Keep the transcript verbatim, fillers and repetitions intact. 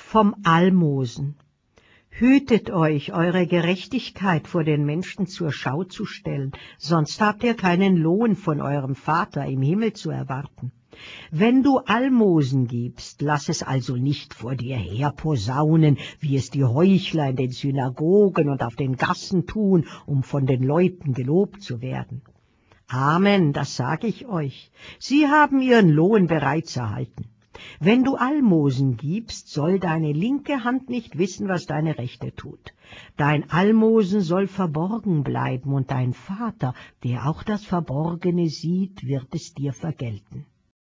Vom Almosen. Hütet euch, eure Gerechtigkeit vor den Menschen zur Schau zu stellen, sonst habt ihr keinen Lohn von eurem Vater im Himmel zu erwarten. Wenn du Almosen gibst, lass es also nicht vor dir her posaunen, wie es die Heuchler in den Synagogen und auf den Gassen tun, um von den Leuten gelobt zu werden. Amen, das sage ich euch, sie haben ihren Lohn bereits erhalten. Wenn du Almosen gibst, soll deine linke Hand nicht wissen, was deine rechte tut. Dein Almosen soll verborgen bleiben, und dein Vater, der auch das Verborgene sieht, wird es dir vergelten.